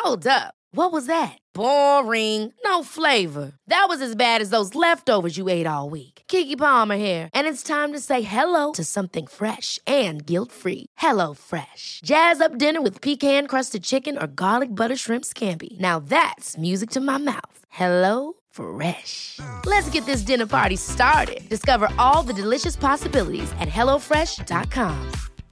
Hold up. What was that? Boring. No flavor. That was as bad as those leftovers you ate all week. Keke Palmer here, and it's time to say hello to something fresh and guilt-free. Hello Fresh. Jazz up dinner with pecan-crusted chicken or garlic butter shrimp scampi. Now that's music to my mouth. Hello Fresh. Let's get this dinner party started. Discover all the delicious possibilities at hellofresh.com.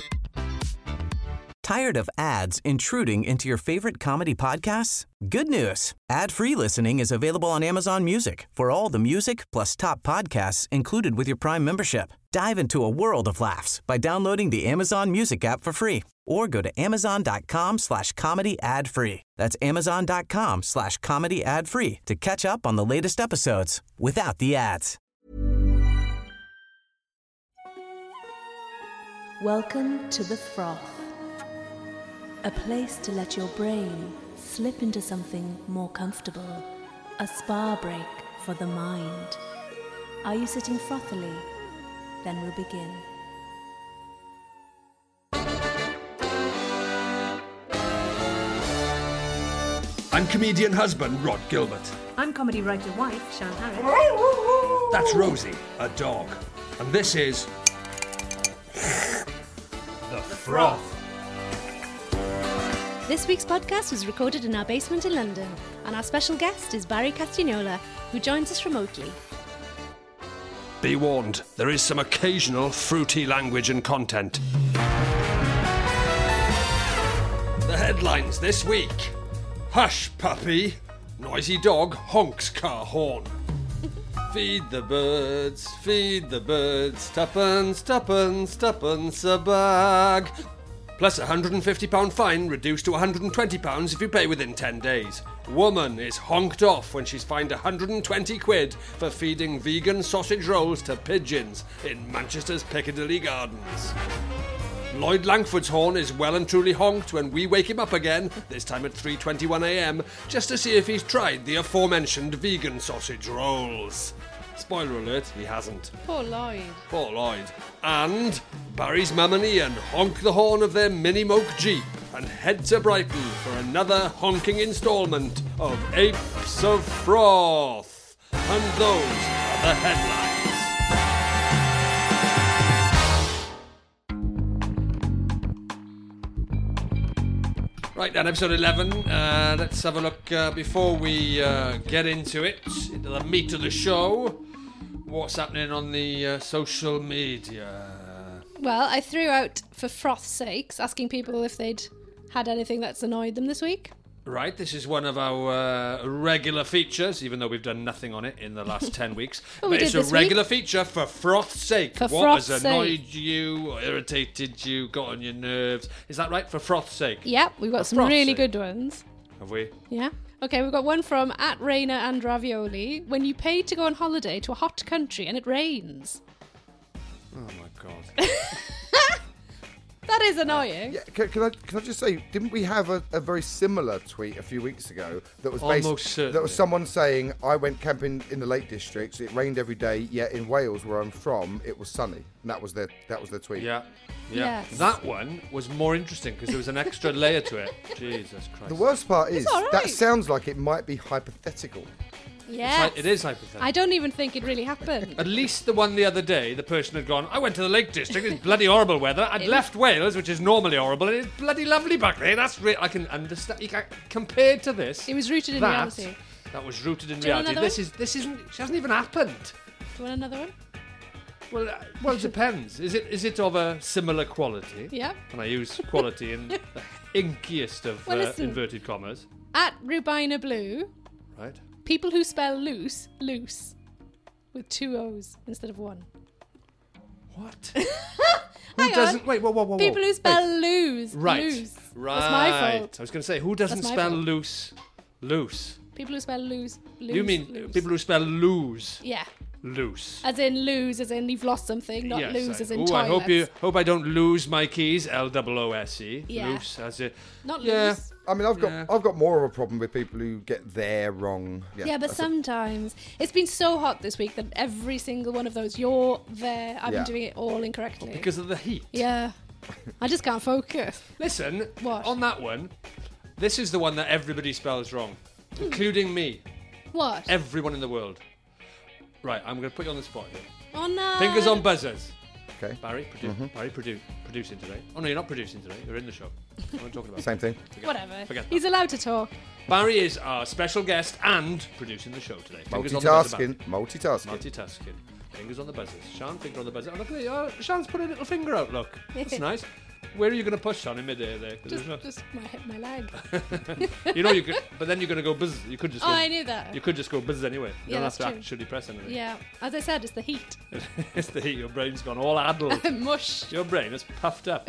Tired of ads intruding into your favorite comedy podcasts? Good news. Ad-free listening is available on Amazon Music for all the music plus top podcasts included with your Prime membership. Dive into a world of laughs by downloading the Amazon Music app for free or go to amazon.com/comedy ad-free. That's amazon.com/comedy ad-free to catch up on the latest episodes without the ads. Welcome to The Froth. A place to let your brain slip into something more comfortable. A spa break for the mind. Are you sitting frothily? Then we'll begin. I'm comedian husband Rod Gilbert. I'm comedy writer wife Shan Harris. That's Rosie, a dog. And this is... The Froth. This week's podcast was recorded in our basement in London, and our special guest is Barry Castagnola, who joins us remotely. Be warned, there is some occasional fruity language and content. The headlines this week. Hush, puppy. Noisy dog honks car horn. Feed the birds, tuppence, tuppence, tuppence a bag. Plus £150 fine reduced to £120 if you pay within 10 days. Woman is honked off when she's fined £120 for feeding vegan sausage rolls to pigeons in Manchester's Piccadilly Gardens. Lloyd Langford's horn is well and truly honked when we wake him up again, this time at 3:21am, just to see if he's tried the aforementioned vegan sausage rolls. Spoiler alert, he hasn't. Poor Lloyd. Poor Lloyd. And Barry's mum and Ian honk the horn of their Mini Moke Jeep and head to Brighton for another honking instalment of Apes of Froth. And those are the headlines. Right then, episode 11. Let's have a look before we get into the meat of the show. What's happening on the social media? Well, I threw out, for froth's sakes, asking people if they'd had anything that's annoyed them this week. Right, this is one of our regular features, even though we've done nothing on it in the last 10 weeks. Well, but it's a regular feature for froth's sake. What has annoyed you, or irritated you, got on your nerves? Is that right? For froth's sake? Yep, we've got some really good ones. Have we? Yeah. Okay, we've got one from @Raina and Ravioli. When you paid to go on holiday to a hot country and it rains. Oh my God. That is annoying. Yeah, can I just say, didn't we have a very similar tweet a few weeks ago that was that was someone saying, I went camping in the Lake Districts, it rained every day, yet in Wales, where I'm from, it was sunny. And that was their tweet. Yeah. Yes. That one was more interesting because there was an extra layer to it. Jesus Christ. The worst part is, all right. that sounds like it might be hypothetical. Yeah. It is hypothetical. I don't even think it really happened. At least the one the other day, the person had gone, I went to the Lake District, it's bloody horrible weather. I'd left Wales, which is normally horrible, and it's bloody lovely back there. That's I can understand. Compared to this, It was rooted in reality. That was rooted in Do you want reality. another This isn't. It hasn't even happened. Do you want another one? Well, it depends. Is it of a similar quality? Yeah. And I use quality in the inkiest of inverted commas. @Rubina Blue. Right. People who spell loose, with 2 O's instead of 1. What? Who doesn't? Wait, whoa. People who spell lose. Right. Lose. Right. That's my fault. I was going to say, who doesn't spell fault. loose? People who spell lose. You mean lose. people who spell lose? Yeah. Loose. As in lose, as in you've lost something, not Yes, lose, as in I toilets. hope I don't lose my keys. LOOSE. Yeah. Loose as it. Not Yeah. lose. I mean, I've got more of a problem with people who get there wrong. Yeah, but sometimes it's been so hot this week that every single one of those, you're there, I've been doing it all incorrectly. Because of the heat. Yeah. I just can't focus. Listen, What? on that one, This is the one that everybody spells wrong, including me. What? Everyone in the world. Right, I'm going to put you on the spot here. Oh no. Fingers on buzzers. Okay. Barry, producing today. Oh no, you're not producing today. You're in the show. What am I talking about? Same thing. Whatever. Forget He's allowed to talk. Barry is our special guest and producing the show today. Multitasking. Fingers on the buzzers. Sean, finger on the buzzer. Oh, look at you. Sean's put a little finger out, look. That's nice. Where are you going to push, Sean, in mid-air there? Just my leg. You know you could, but then you're going to go buzz. You could just. I knew that. You could just go buzz anyway. You don't have to true. actually press anything. Yeah, as I said, it's the heat. It's the heat. Your brain's gone all addled. Mush. Your brain is puffed up.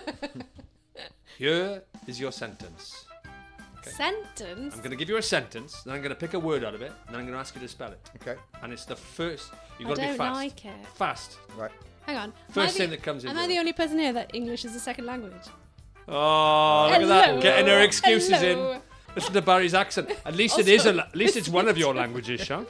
Here is your sentence. Okay. Sentence? I'm going to give you a sentence, then I'm going to pick a word out of it, and then I'm going to ask you to spell it. Okay. And it's the first. You've I got to be don't fast. like it. Fast. Right. Hang on. First thing that comes in. Am I the only person here that English is a second language? Oh, look at that! Getting her excuses Hello. in. Listen to Barry's accent. At least it is. At least it's one of your languages, Sean.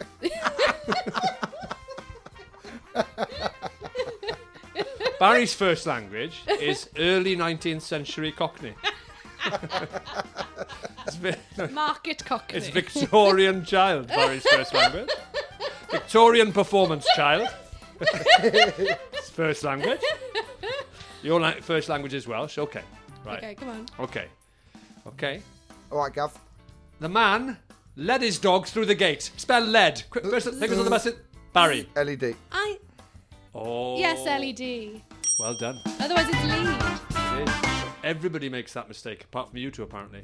Barry's first language is early 19th century Cockney. Market Cockney. It's Victorian child. Barry's first language. Victorian performance child. It's first language. Your first language is Welsh. Okay. Right. Okay, come on. Okay. All right, Gav. The man led his dog through the gate. Spell led. Quick, first, fingers on the bus. Barry. LED. Oh. Yes, LED. Well done. Otherwise it's lead. It is. Everybody makes that mistake, apart from you two, apparently.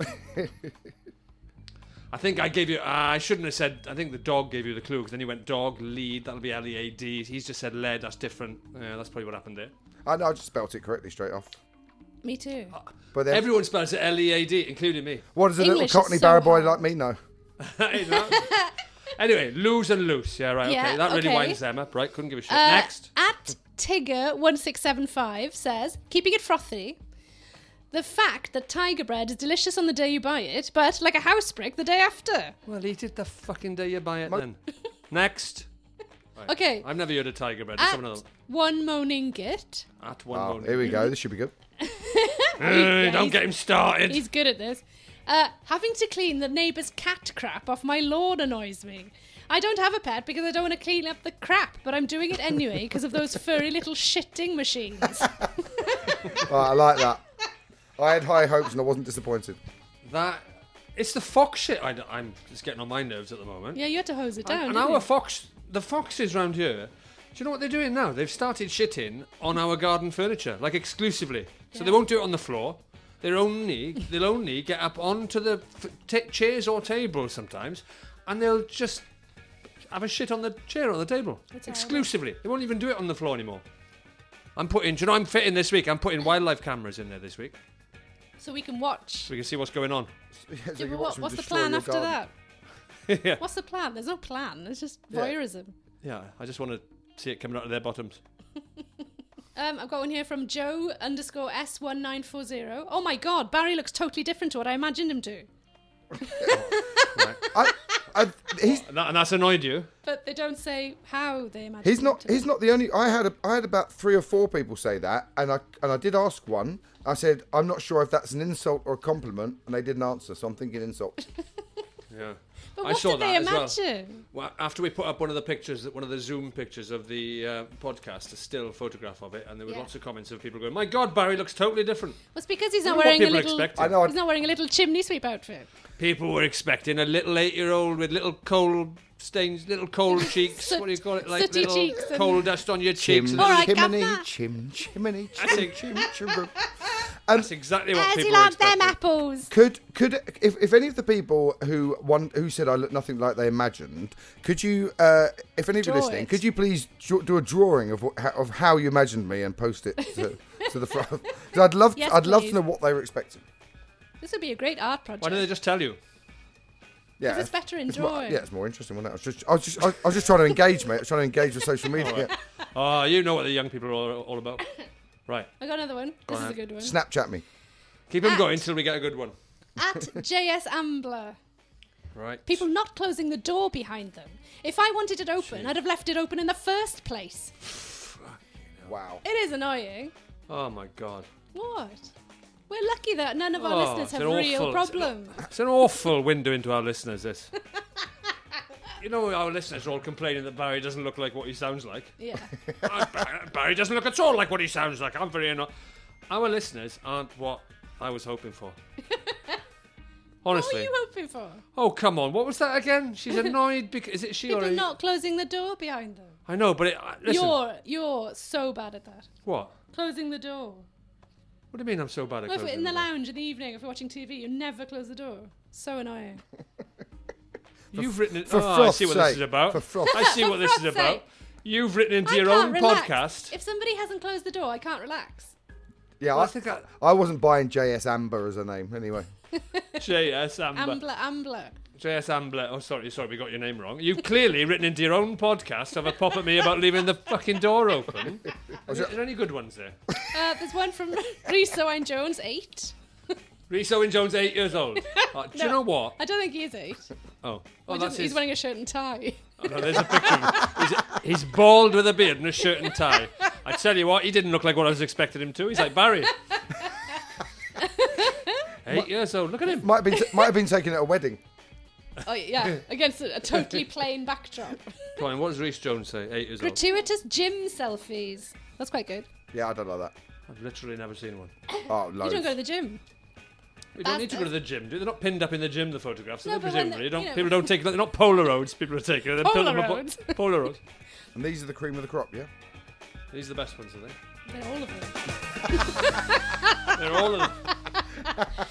I think I gave you... I shouldn't have said... I think the dog gave you the clue, because then you went dog, lead, that'll be L-E-A-D. He's just said lead, that's different. Yeah, that's probably what happened there. I know, I just spelt it correctly straight off. Me too. But then, Everyone spells it L-E-A-D, including me. what does a English little Cockney is so barrow boy hard. like me know? Anyway, lose and loose. Yeah, right, Yeah, okay. That really okay. winds them up, right? Couldn't give a shit. Next. At Tigger1675 says, keeping it frothy, the fact that tiger bread is delicious on the day you buy it, but like a house brick the day after. Well, eat it the fucking day you buy it then. Next. Right. Okay. I've never heard of tiger bread. Let's have another. One moaning git. At one Oh, moment. here we go. This should be good. Don't get him started. He's good at this. Having to clean the neighbour's cat crap off my lawn annoys me. I don't have a pet because I don't want to clean up the crap, but I'm doing it anyway because of those furry little shitting machines. I like that. I had high hopes and I wasn't disappointed. It's the fox shit I'm just getting on my nerves at the moment. Yeah, you had to hose it down. And didn't our you? the foxes round here, do you know what they're doing now? They've started shitting on our garden furniture, like exclusively. So they won't do it on the floor. They'll only get up onto the chairs or tables sometimes, and they'll just have a shit on the chair or the table. That's exclusively. They won't even do it on the floor anymore. I'm fitting this week. I'm putting wildlife cameras in there this week, so we can watch. so we can see what's going on. So Yeah, you but watch them what's the destroy plan your after garden. that? Yeah. What's the plan? There's no plan. It's just Yeah. voyeurism. Yeah, I just want to see it coming out of their bottoms. I've got one here from Joe_S1940. Oh my God, Barry looks totally different to what I imagined him to. And that's annoyed you. But they don't say how they imagine. He's him not. to. He's not the only. I had about 3 or 4 people say that, and I did ask one. I said, I'm not sure if that's an insult or a compliment, and they didn't answer. So I'm thinking insult. Yeah. But I what saw did they that as well. imagine? Well, after we put up one of the pictures, one of the Zoom pictures of the podcast, a still photograph of it, and there were lots of comments of people going, "My God, Barry looks totally different." Well, it's because he's I not don't know wearing a what people little. expected. I know. He's not wearing a little chimney sweep outfit. People were expecting a little 8-year-old with little coal stains, little coal cheeks. Soot- What do you call it? Like sooty little cheeks and- coal dust on your cheeks. Chim, All right, chimney, Gaffer. chimney, That's it. chim. That's exactly what As people he were likes them expecting. apples. Could if any of the people who said I look nothing like they imagined, could you, if any of you Draw listening, it. could you please do a drawing of how you imagined me and post it to the front? 'Cause I'd love Yes, to please. know what they were expecting. This would be a great art Why project. don't they just tell you? Yeah, it's better in it's more, drawing. yeah, it's more interesting. Wasn't it? I was just trying to engage, mate. I was trying to engage with social media. Oh, you know what the young people are all about. Right. I got another one. This is a ahead. good one. Snapchat me. Keep them At- going till we get a good one. At JS Ambler. Right. People not closing the door behind them. If I wanted it open, I'd have left it open in the first place. Wow. It is annoying. Oh my God. What? We're lucky that none of our listeners have real problems. It's an awful window into our listeners, this. You know, our listeners are all complaining that Barry doesn't look like what he sounds like. Yeah. Barry doesn't look at all like what he sounds like. I'm very annoyed. Our listeners aren't what I was hoping for. Honestly. What were you hoping for? Oh, come on. What was that again? She's annoyed because... Is it she People or... not closing the door behind them. I know, but listen. You're so bad at that. What? Closing the door. What do you mean I'm so bad at closing If we're in the door? lounge in the evening, if we're watching TV, you never close the door. So annoying. You've written it. For I see what this is about. I see what this is froth's about. sake. You've written into I your can't own relax. podcast. If somebody hasn't closed the door, I can't relax. Yeah, Well, I wasn't buying JS Amber as a name anyway. J.S. Ambler. Ambler. J.S. Ambler. Oh, sorry, we got your name wrong. You've clearly written into your own podcast, have a pop at me about leaving the fucking door open. Are there any good ones there? There's one from Rhys Owen Jones, 8. Rhys Owen Jones, 8 years old. Do you know what? I don't think he is 8. That's He's wearing a shirt and tie. Oh, no, there's a picture of him. He's bald with a beard and a shirt and tie. I tell you what, he didn't look like what I was expecting him to. He's like Barry. 8 years old. Look at him. Might have been taken at a wedding. Oh, yeah. Against a totally plain backdrop. Come on, what does Rhys Jones say? 8 years old. Gratuitous gym selfies. That's quite good. Yeah, I don't like that. I've literally never seen one. Oh, You loads. don't go to the gym. We don't need to go to the gym, do they? They're not pinned up in the gym, the photographs. No, They but when presumably they- you know- people don't take. They're not Polaroids. People are taking. They're Polaroids. Polaroids. And these are the cream of the crop, yeah? These are the best ones, I think. They're all of them. They're all of them.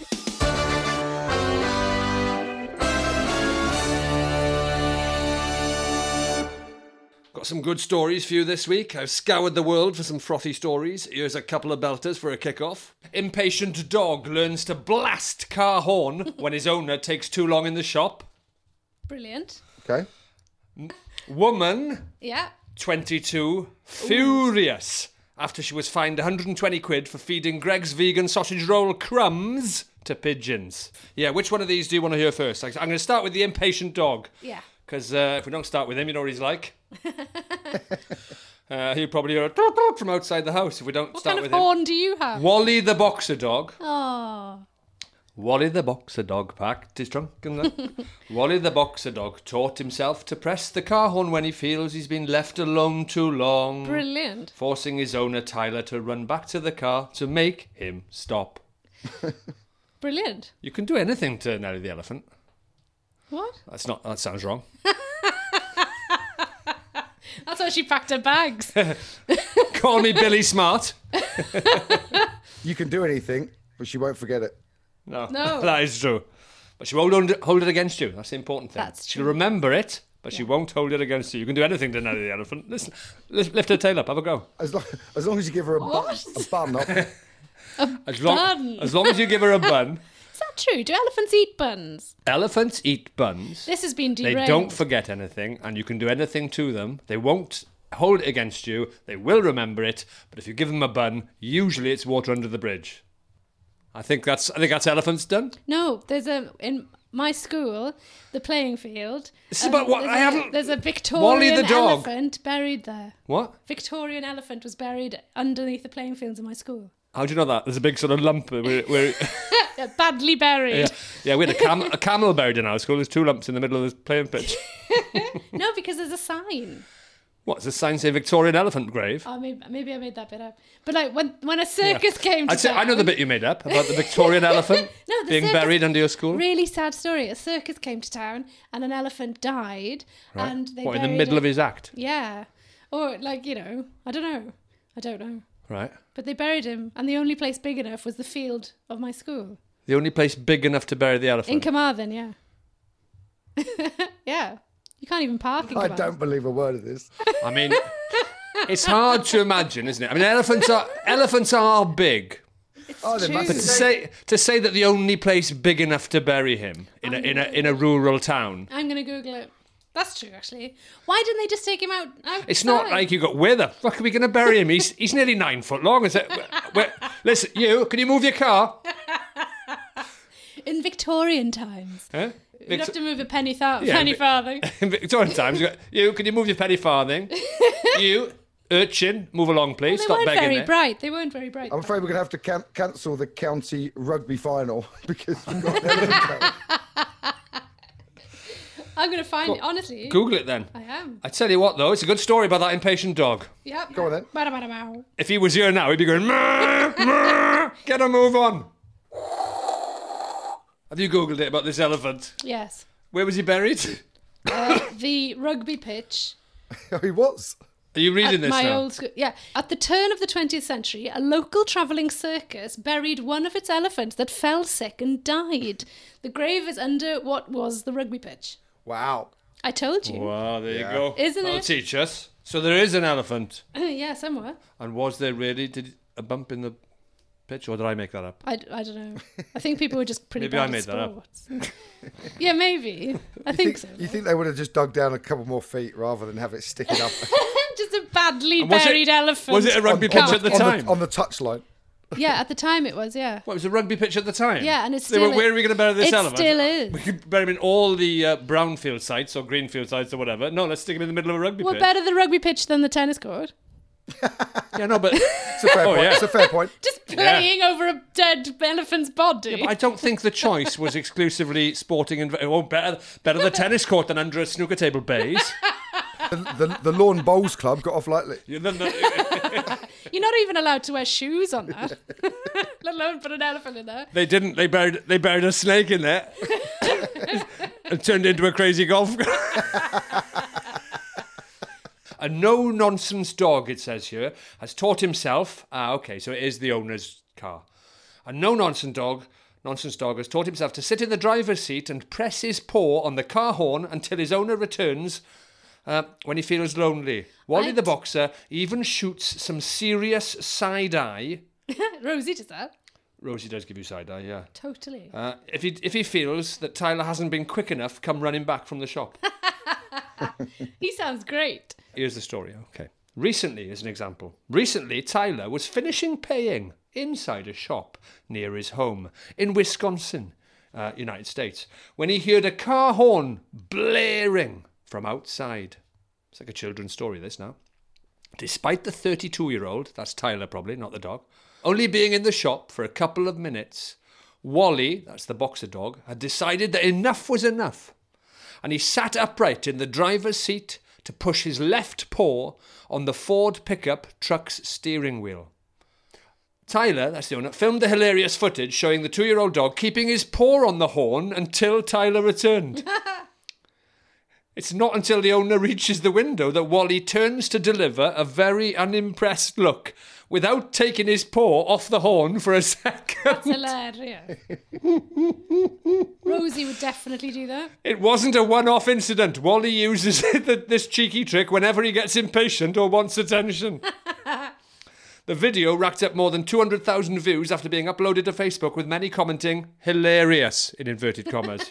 Got some good stories for you this week. I've scoured the world for some frothy stories. Here's a couple of belters for a kick-off. Impatient dog learns to blast car horn when his owner takes too long in the shop. Brilliant. Okay. Woman, Yeah. 22, furious after she was fined 120 quid for feeding Greg's vegan sausage roll crumbs to pigeons. Yeah, which one of these do you want to hear first? I'm going to start with the impatient dog. Yeah. Because if we don't start with him, you know what he's like. He'll probably hear a toot toot from outside the house if we don't What start kind with of him. horn do you have? Wally the boxer dog. Oh. Wally the boxer dog packed his trunk and left. Wally the boxer dog taught himself to press the car horn when he feels he's been left alone too long. Brilliant. Forcing his owner Tyler to run back to the car to make him stop. Brilliant. You can do anything to Nelly the elephant. What? That sounds wrong. That's how she packed her bags. Call me Billy Smart. You can do anything, but she won't forget it. No, No. that is true. But she won't hold it against you. That's the important thing. That's She'll true. remember it, but she won't hold it against you. You can do anything to Nelly the elephant. Listen, lift her tail up. Have a go. As long as you give her a bun up. As long as you give her a bun. Is that true? Do elephants eat buns? Elephants eat buns. This has been derailed. They don't forget anything, and you can do anything to them. They won't hold it against you. They will remember it. But if you give them a bun, usually it's water under the bridge. I think that's elephants done. No, in my school, the playing field. This is about what I haven't. There's a Wally Victorian the dog. elephant buried there. What? Victorian elephant was buried underneath the playing fields in my school. How do you know that? There's a big sort of lump where Badly buried. yeah, we had a camel buried in our school. There's 2 lumps in the middle of the playing pitch. No, because there's a sign. What, does the sign say Victorian elephant grave? Oh, maybe I made that bit up. But like when a circus came to town, I know the bit you made up about the Victorian elephant No, the being circus- buried under your school. Really sad story. A circus came to town and an elephant died. Right. And they What, in the buried middle it. of his act? Yeah. Or like, I don't know. Right. But they buried him, and the only place big enough was the field of my school. The only place big enough to bury the elephant. In Carmarthen, yeah. Yeah. You can't even park in I Carmarthen. don't believe a word of this. I mean, it's hard to imagine, isn't it? I mean, elephants are big. Oh, they true. must But to say that the only place big enough to bury him in a rural town. I'm going to Google it. That's true, actually. Why didn't they just take him out? It's not like you got, where the fuck are we going to bury him? He's nearly 9 foot long. Is it? Listen, can you move your car? In Victorian times. Huh? You'd have to move a penny farthing. In Victorian times, can you move your penny farthing? You, Urchin, move along, please. Well, Stop they weren't begging very there. bright. They weren't very bright. I'm afraid we're going to have to cancel the county rugby final because we've got an elephant count. I'm going to find it, honestly. Google it then. I am. I tell you what, though, it's a good story about that impatient dog. Yep. Go on then. Ba-da-ba-da-bow. If he was here now, he'd be going, "Meh, meh, get a move on." Have you Googled it about this elephant? Yes. Where was he buried? The rugby pitch. Oh, he was. Are you reading this my now? old school. Yeah. At the turn of the 20th century, a local travelling circus buried one of its elephants that fell sick and died. The grave is under what was the rugby pitch. Wow. I told you. Wow, there you go. Isn't That'll it? teach us. So there is an elephant. Yeah, somewhere. And was there really a bump in the pitch, or did I make that up? I don't know. I think people were just pretty Maybe bad I made at that up. sports. Yeah, maybe. I think so. You think they would have just dug down a couple more feet rather than have it sticking up Just a badly And was it- buried elephant. was it a rugby pitch at the time? on the touchline? Yeah, at the time it was, yeah. What, it was a rugby pitch at the time? Yeah, and it's They were, still... where are we going to bury this it elephant? still is. We could bury him in all the brownfield sites or greenfield sites or whatever. No, let's stick him in the middle of a rugby Well, pitch. better the rugby pitch than the tennis court. Yeah, no, but It's a fair point. yeah. It's a fair point. Just playing over a dead elephant's body. I don't think the choice was exclusively sporting and better the tennis court than under a snooker table base. The Lawn Bowls Club got off lightly. Yeah, then You're not even allowed to wear shoes on that. Let alone put an elephant in there. they didn't. They buried a snake in there and turned it into a crazy golf. A no-nonsense dog, it says here, has taught himself... okay, so it is the owner's car. A no-nonsense dog has taught himself to sit in the driver's seat and press his paw on the car horn until his owner returns when he feels lonely. Wally the boxer even shoots some serious side-eye. Rosie does that. Rosie does give you side-eye, yeah. Totally. If he feels that Tyler hasn't been quick enough, come running back from the shop. He sounds great. Here's the story, okay. Recently, as an example, Tyler was finishing paying inside a shop near his home in Wisconsin, United States, when he heard a car horn blaring from outside. It's like a children's story, this now. Despite the 32-year-old, that's Tyler probably, not the dog, only being in the shop for a couple of minutes, Wally, that's the boxer dog, had decided that enough was enough. And he sat upright in the driver's seat to push his left paw on the Ford pickup truck's steering wheel. Tyler, that's the owner, filmed the hilarious footage showing the 2-year-old dog keeping his paw on the horn until Tyler returned. It's not until the owner reaches the window that Wally turns to deliver a very unimpressed look without taking his paw off the horn for a second. That's hilarious. Rosie would definitely do that. It wasn't a one-off incident. Wally uses this cheeky trick whenever he gets impatient or wants attention. The video racked up more than 200,000 views after being uploaded to Facebook, with many commenting, hilarious, in inverted commas.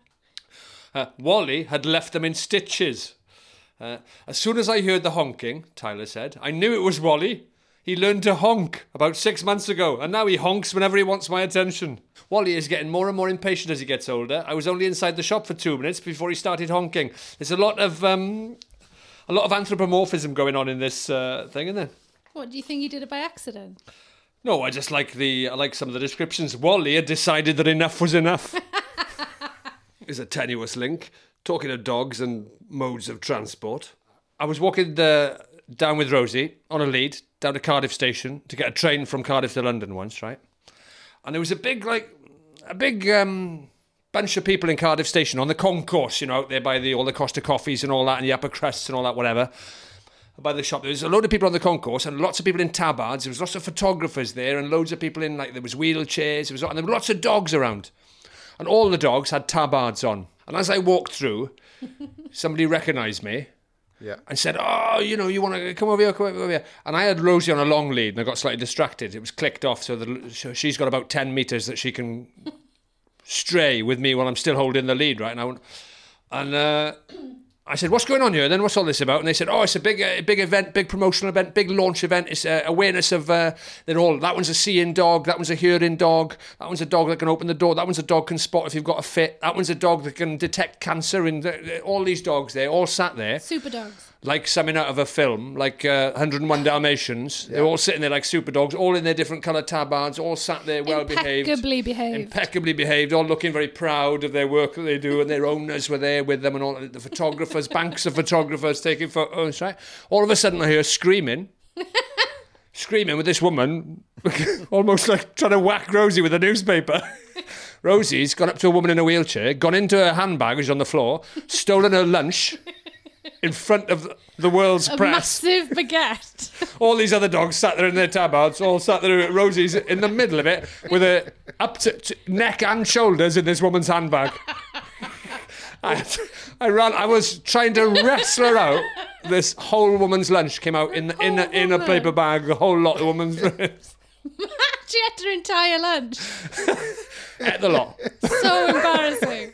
Wally had left them in stitches. As soon as I heard the honking, Tyler said, I knew it was Wally. He learned to honk about 6 months ago, and now he honks whenever he wants my attention. Wally is getting more and more impatient as he gets older. I was only inside the shop for 2 minutes before he started honking. There's a lot of anthropomorphism going on in this thing, isn't there? What, do you think he did it by accident? No, I just like some of the descriptions. Wally had decided that enough was enough. There's a tenuous link. Talking of dogs and modes of transport. I was walking down with Rosie on a lead down to Cardiff station to get a train from Cardiff to London once, right? And there was a big bunch of people in Cardiff station on the concourse, out there by all the Costa Coffees and all that, and the upper crusts and all that, whatever. By the shop, there was a load of people on the concourse and lots of people in tabards. There was lots of photographers there and loads of people in, there was wheelchairs, and there were lots of dogs around. And all the dogs had tabards on. And as I walked through, somebody recognised me. Yeah. And said, oh, you want to come over here. And I had Rosie on a long lead and I got slightly distracted. It was clicked off, so she's got about 10 metres that she can stray with me while I'm still holding the lead, right? And I said, what's going on here? And then what's all this about? And they said, it's a big event, big promotional event, big launch event. It's awareness of, that one's a seeing dog, that one's a hearing dog, that one's a dog that can open the door, that one's a dog can spot if you've got a fit, that one's a dog that can detect cancer, and all these dogs there, all sat there. Super dogs. like something out of a film, like 101 Dalmatians. They're all sitting there like super dogs, all in their different coloured tabards, all sat there well-behaved. Impeccably behaved, all looking very proud of their work that they do, and their owners were there with them, and all the photographers, banks of photographers taking photos, right? All of a sudden I hear screaming with this woman, almost like trying to whack Rosie with a newspaper. Rosie's gone up to a woman in a wheelchair, gone into her handbag, which is on the floor, stolen her lunch in front of the world's press. Massive baguette. All these other dogs sat there in their tabards, all sat there. Rosie's in the middle of it with her up to neck and shoulders in this woman's handbag. I ran. I was trying to wrestle her out. This whole woman's lunch came out in a paper bag. The whole lot of woman's. She ate her entire lunch. Ate the lot. So embarrassing.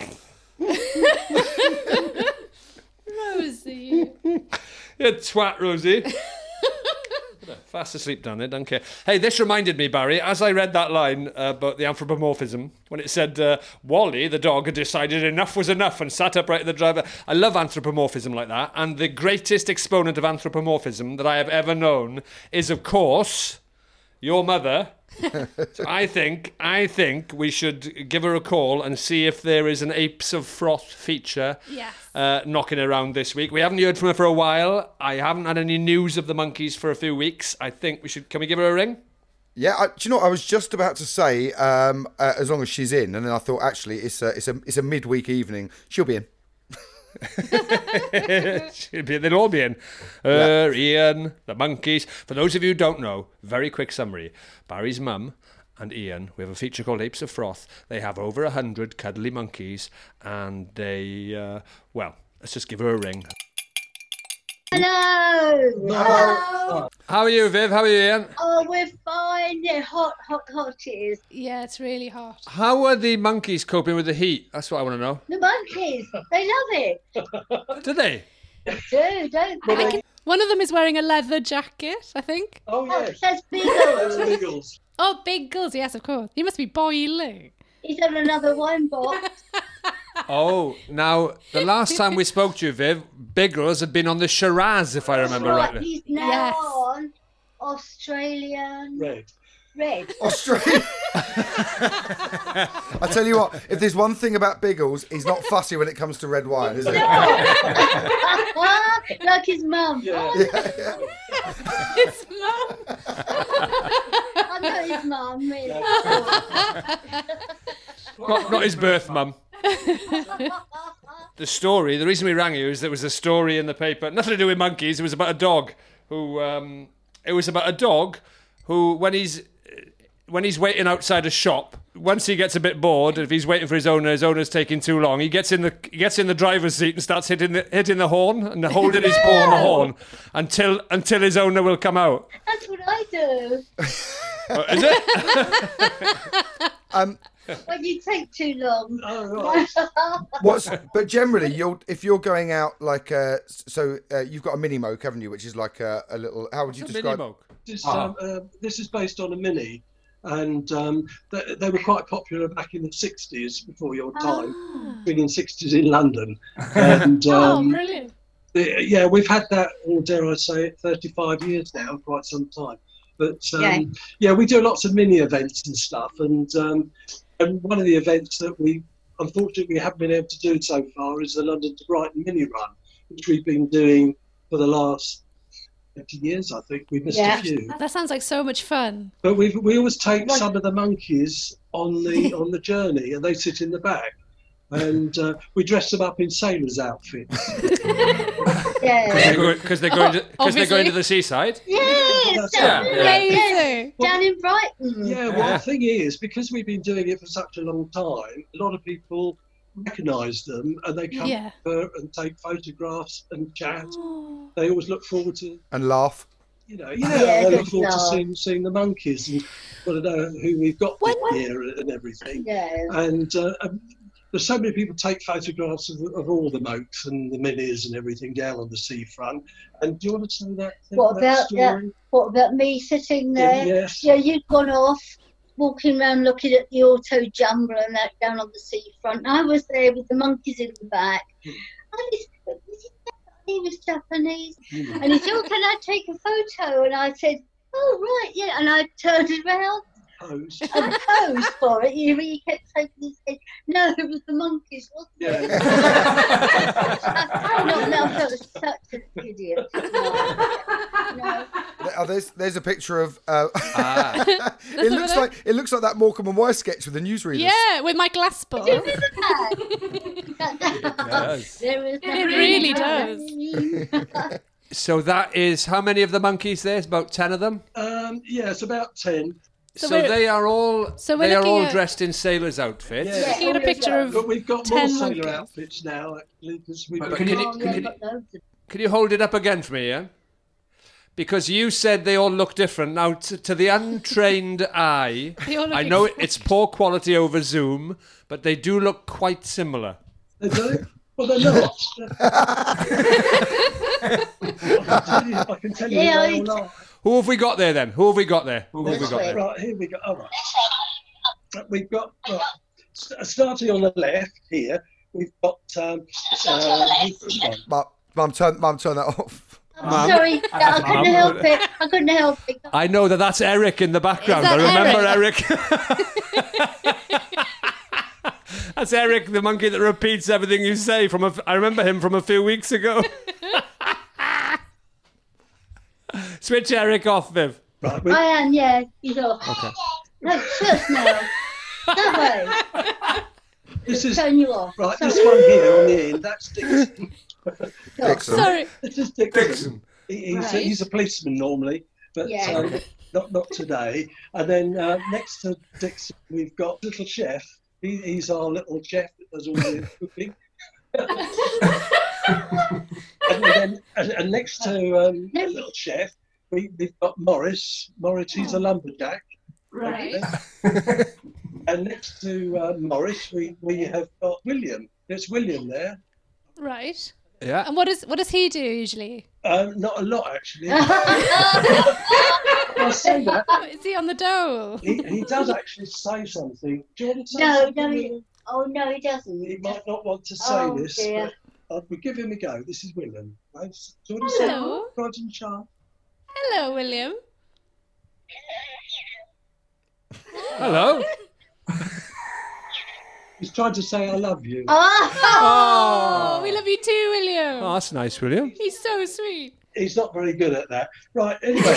Rosie. You twat, Rosie. Fast asleep down there, don't care. Hey, this reminded me, Barry, as I read that line about the anthropomorphism, when it said Wally, the dog, had decided enough was enough and sat upright at the driver. I love anthropomorphism like that, and the greatest exponent of anthropomorphism that I have ever known is, of course, your mother. So I think we should give her a call and see if there is an Apes of Froth feature knocking around this week. We haven't heard from her for a while. I haven't had any news of the monkeys for a few weeks. I think we should. Can we give her a ring? Yeah, do you know what I was just about to say? As long as she's in, and then I thought actually it's a midweek evening. She'll be in. They'll all be in. Ian, the monkeys. For those of you who don't know, very quick summary. Barry's mum and Ian, we have a feature called Apes of Froth. They have over 100 cuddly monkeys, and they, let's just give her a ring. Hello. How are you, Viv? How are you, Ian? Oh, we're fine. Yeah, hot it is. Yeah, it's really hot. How are the monkeys coping with the heat? That's what I want to know. The monkeys, they love it. Do they? They do, don't they? One of them is wearing a leather jacket, I think. Oh, yeah. It says Beagles. Oh, Beagles, yes, of course. He must be boiling. He's on another wine box. Oh, now, the last time we spoke to you, Viv, Biggles had been on the Shiraz, if I remember rightly. He's now on Australian Red. Australia. I tell you what, if there's one thing about Biggles, he's not fussy when it comes to red wine, is he? Like his mum. Yeah. His mum. I know his mum, really. Not his birth mum. The reason we rang you is there was a story in the paper, nothing to do with monkeys, it was about a dog who, when he's waiting outside a shop, once he gets a bit bored, if he's waiting for his owner's taking too long, he gets in the driver's seat and starts hitting the horn and holding his paw on the horn until his owner will come out. That's what I do. Is it? When you take too long. Oh, right. But generally, if you're going out like you've got a mini moke, haven't you? Which is like a little. How would you describe? Mini moke? This is based on a mini, and they were quite popular back in the 60s, before your time, bringing 60s in London. And brilliant! We've had that, or dare I say it, 35 years now, quite some time. But we do lots of mini events and stuff, and one of the events that we unfortunately haven't been able to do so far is the London to Brighton mini run, which we've been doing for the last 20 years, I think. We've missed a few. That sounds like so much fun. But we always take some of the monkeys on the journey, and they sit in the back. And we dress them up in sailors' outfits. Because they're going to the seaside. Down in Brighton. The thing is, because we've been doing it for such a long time, a lot of people recognise them, and they come over and take photographs and chat. They always look forward to and laugh. They look forward to seeing the monkeys and want to know who we've got here and everything. And there's so many people take photographs of all the mokes and the minis and everything down on the seafront. And do you want to tell that story? What about me sitting there? Yes. Yeah, you'd gone off, walking around looking at the auto jumble and that down on the seafront. I was there with the monkeys in the back. he was Japanese. And he said, oh, can I take a photo? And I said, oh, right, yeah. And I turned around. Pose. And posed for it. He kept shaking his head. No, it was the monkeys, wasn't it? Yeah. I felt such an idiot. No. Oh, there's a picture of. It looks like that Morecambe and Wise sketch with the newsreaders. Yeah, with my glass ball. It does. It really does. So that is how many of the monkeys there's? About 10 of them? Yeah, it's about 10. So they are all at- dressed in sailors' outfits. Yeah. Looking at a picture of But we've got 10 more sailor monkeys. outfits now, actually, because we've But got... can you hold it up again for me, yeah? Because you said they all look different. Now, to the untrained eye, They all look I know it's poor quality over Zoom, but they do look quite similar. They do? Well, they're not. I can tell you Yeah, they all are. Who have we got there then? Right, here we go. All right. We've got, starting on the left here, we've got... Mum, turn that off. I'm sorry, I couldn't help it. I know that's Eric in the background. Is I that remember Eric. That's Eric, the monkey that repeats everything you say. I remember him from a few weeks ago. Switch Eric off, Viv. Right, I am, yeah. He's off. Okay. No, shush now. That way. this is... Turn you off. Right, Sorry. this one here on the end, that's Dixon. Dixon. Sorry. This is Dixon. He's a policeman normally, but Yeah. not today. And then next to Dixon, we've got Little Chef. He's our little chef that does all the cooking. and next to Little Chef, we've got Morris. Morris, he's a lumberjack. Right. And next to Morris, we have got William. There's William there. Right. Yeah. And what does he do usually? Not a lot, actually. I say that. Is he on the dole? He does actually say something. Do you want to say No, something? no, he doesn't. He might not want to say this, dear. but we'll give him a go. This is William. Right? Do you want to say Hello. Bright and Charm? Hello, William. Hello. He's trying to say I love you. Oh, we love you too, William. Oh, that's nice, William. He's so sweet. He's not very good at that. Right, anyway.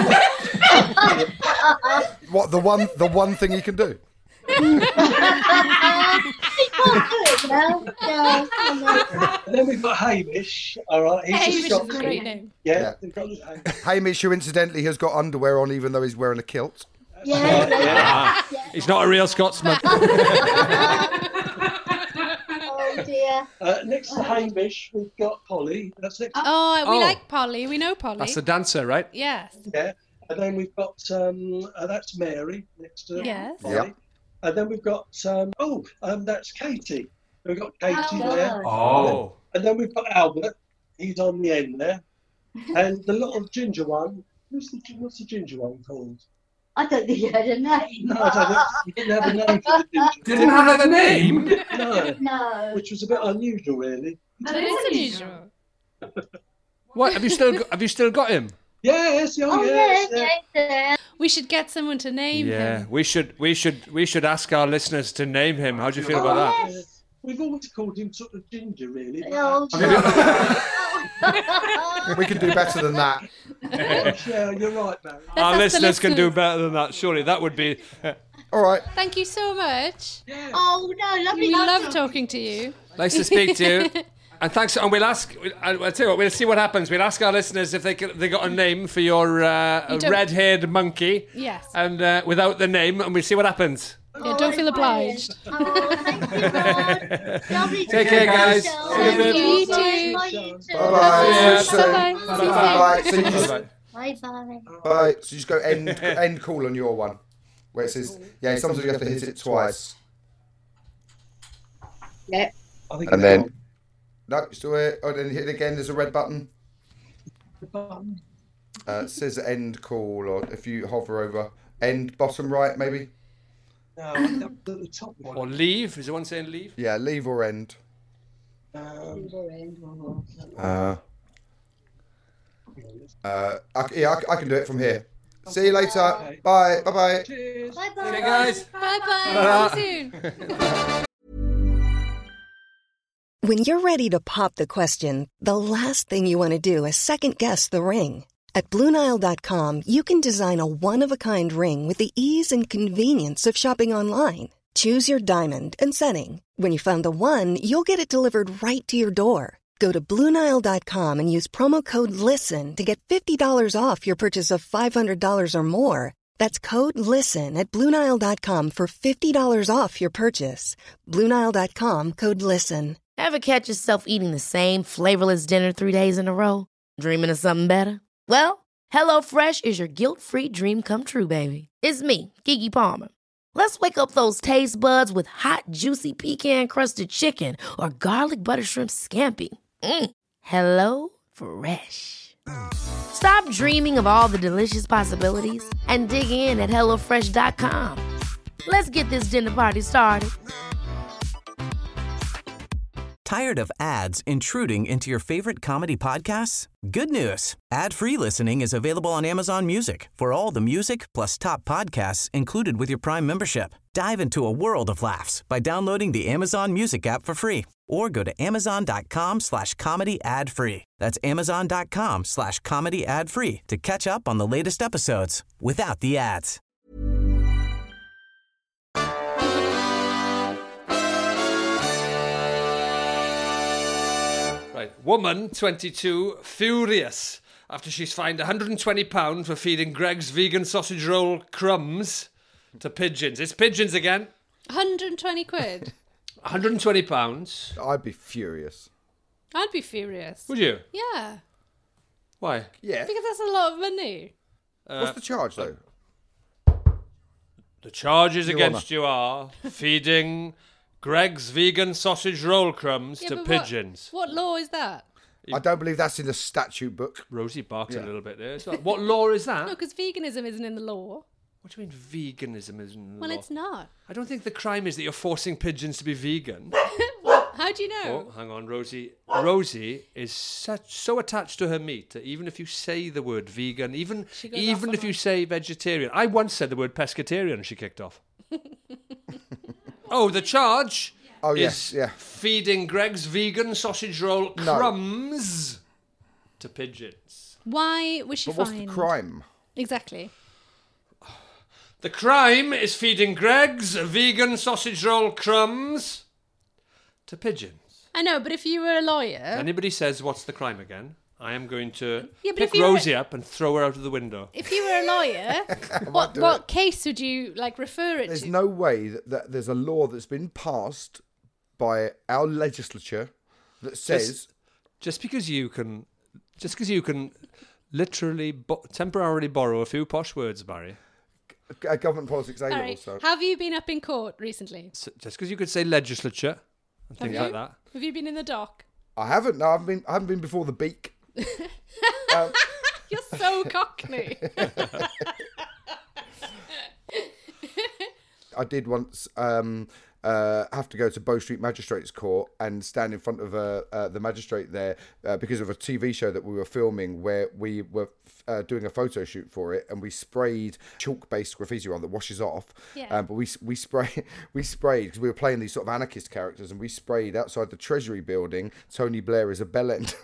What the one thing he can do? He can't do it now. No. And then we've got Hamish. All right, he's Hamish a is a Scotsman. great name. Yeah, we've got Hamish. Hamish, who incidentally has got underwear on even though he's wearing a kilt. Yeah. He's not a real Scotsman. Oh dear. Next to Hamish, we've got Polly. That's next. Oh, we Oh. like Polly. We know Polly. That's the dancer, right? Yes. Yeah. And then we've got that's Mary next to Yes. Polly. Yep. And then we've got that's Katie. We've got Katie Oh, there. Oh. And then we've got Albert. He's on the end there. And the little ginger one. What's the ginger one called? I don't think he had a name. No, I don't think he didn't have a name for the ginger. Didn't have a name? No, No. which was a bit unusual, really. That is unusual. What? Have you still got him? Yes, Yeah. We should get someone to name him. We should ask our listeners to name him. How do you feel about that? Yes. We've always called him sort of ginger, really. Oh, We can do better than that. Yeah, you're right, Barry. Our ask the listeners can do listeners. better than that. Surely that would be. All right. Thank you so much. Oh no, lovely. We love talking to you. Nice to speak to you. And thanks. And we'll ask. I'll tell you what. We'll see what happens. We'll ask our listeners if they got a name for your don't- red-haired monkey. Yes. And without the name, and we'll see what happens. Yeah, don't feel obliged. Oh, thank you, Rod. Lovely to Take care, meet guys. yourself. See you, Viv. You too. Bye, you too. Bye-bye. See you soon. Bye-bye. See you Bye. soon. So you just, Bye-bye. bye. So you just go end call on your one, where it says sometimes you have to hit it twice. Yeah. I think And then no, still here. Oh, then hit it again. There's a red button. It says end call, or if you hover over end bottom right, maybe. no, at the top one. Or leave. Is there one saying leave? Yeah, leave or end. I can do it from here. See you later. Okay. Bye. Bye-bye. Cheers. Bye-bye. Okay, guys. Bye-bye. See you soon. When you're ready to pop the question, the last thing you want to do is second-guess the ring. At BlueNile.com, you can design a one-of-a-kind ring with the ease and convenience of shopping online. Choose your diamond and setting. When you find the one, you'll get it delivered right to your door. Go to BlueNile.com and use promo code LISTEN to get $50 off your purchase of $500 or more. That's code LISTEN at BlueNile.com for $50 off your purchase. BlueNile.com, code LISTEN. Ever catch yourself eating the same flavorless dinner 3 days in a row? Dreaming of something better? Well, HelloFresh is your guilt-free dream come true, baby. It's me, Keke Palmer. Let's wake up those taste buds with hot, juicy pecan-crusted chicken or garlic butter shrimp scampi. Hello Fresh. Stop dreaming of all the delicious possibilities and dig in at HelloFresh.com. Let's get this dinner party started. Tired of ads intruding into your favorite comedy podcasts? Good news. Ad-free listening is available on Amazon Music for all the music plus top podcasts included with your Prime membership. Dive into a world of laughs by downloading the Amazon Music app for free or go to amazon.com/comedy ad-free. That's amazon.com/comedy ad-free to catch up on the latest episodes without the ads. Right, woman, 22, furious after she's fined £120 for feeding Greg's vegan sausage roll crumbs to pigeons. It's pigeons again. 120 quid. £120. I'd be furious. I'd be furious. Would you? Yeah. Why? Yeah. Because that's a lot of money. What's the charge, though? The charges against you are feeding Greg's vegan sausage roll crumbs to pigeons. What law is that? I don't believe that's in the statute book. Rosie barked a little bit there. What law is that? No, because veganism isn't in the law. What do you mean veganism isn't in the law? Well, it's not. I don't think the crime is that you're forcing pigeons to be vegan. How do you know? Oh, hang on, Rosie. Rosie is so attached to her meat that even if you say the word vegan, even if you say vegetarian. I once said the word pescatarian and she kicked off. Oh, the charge is feeding Greg's vegan sausage roll crumbs to pigeons. Why was she fined? What's the crime? Exactly. The crime is feeding Greg's vegan sausage roll crumbs to pigeons. I know, but if you were a lawyer... If anybody says, what's the crime again? I am going to pick Rosie up and throw her out of the window. If you were a lawyer, what case would you refer it to? There's no way that there's a law that's been passed by our legislature that says... Just because you can literally temporarily borrow a few posh words, Barry... Government politics A level. Right. So. Have you been up in court recently? So just because you could say legislature and things like that. Have you been in the dock? I haven't. No, I haven't been before the beak. You're so cockney. I did once have to go to Bow Street Magistrates Court and stand in front of the magistrate there because of a TV show that we were filming where we were doing a photo shoot for it, and we sprayed chalk-based graffiti on that washes off. Yeah. But we sprayed because we were playing these sort of anarchist characters, and we sprayed outside the Treasury building. Tony Blair is a bellend.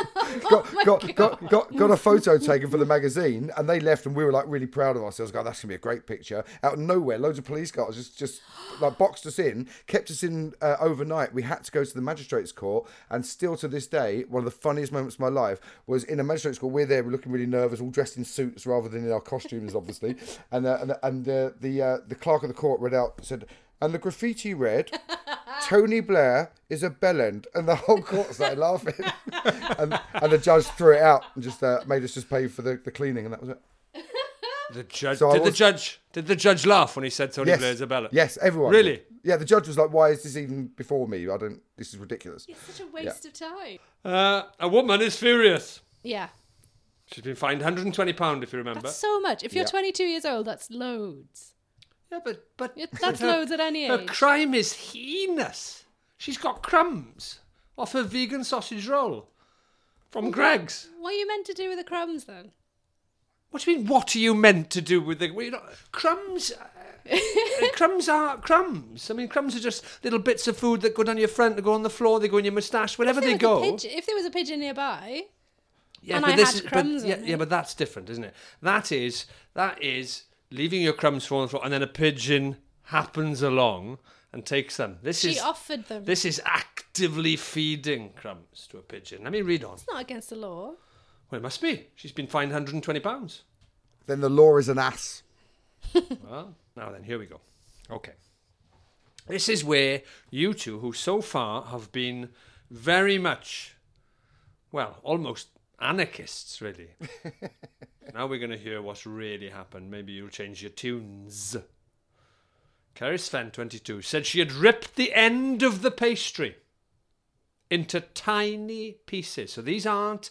got a photo taken for the magazine, and they left, and we were like really proud of ourselves. God, that's gonna be a great picture. Out of nowhere, loads of police cars just like boxed us in, kept us in overnight. We had to go to the magistrates court, and still to this day, one of the funniest moments of my life was in a magistrates court. We're there, we're looking really nervous, all dressed in suits rather than in our costumes, obviously. And the clerk of the court read out, said, and the graffiti read, Tony Blair is a bellend, and the whole court started laughing. and the judge threw it out and just made us just pay for the cleaning, and that was it. The judge did the judge laugh when he said Tony Blair's a bellend? Yes, everyone. Really? Did. Yeah, the judge was like, "Why is this even before me? This is ridiculous." It's such a waste of time. A woman is furious. Yeah. She's been fined £120 if you remember. That's so much. If you're 22 years old, that's loads. Yeah, but that's loads at any age. Her crime is heinous. She's got crumbs off her vegan sausage roll from Greggs. What are you meant to do with the crumbs then? What do you mean, what are you meant to do with the... crumbs... crumbs are crumbs. I mean, crumbs are just little bits of food that go down your front, that go on the floor, they go in your moustache, wherever they go. If there was a pigeon nearby, yeah, and but I this had crumbs on it. Yeah, but that's different, isn't it? That is leaving your crumbs on the floor, and then a pigeon happens along and takes them. She offered them. This is actively feeding crumbs to a pigeon. Let me read on. It's not against the law. Well, it must be. She's been fined £120. Then the law is an ass. Well, now then, here we go. Okay. This is where you two, who so far have been very much, well, almost anarchists, really. Now we're going to hear what's really happened. Maybe you'll change your tunes. Carrie Sven, 22, said she had ripped the end of the pastry into tiny pieces. So these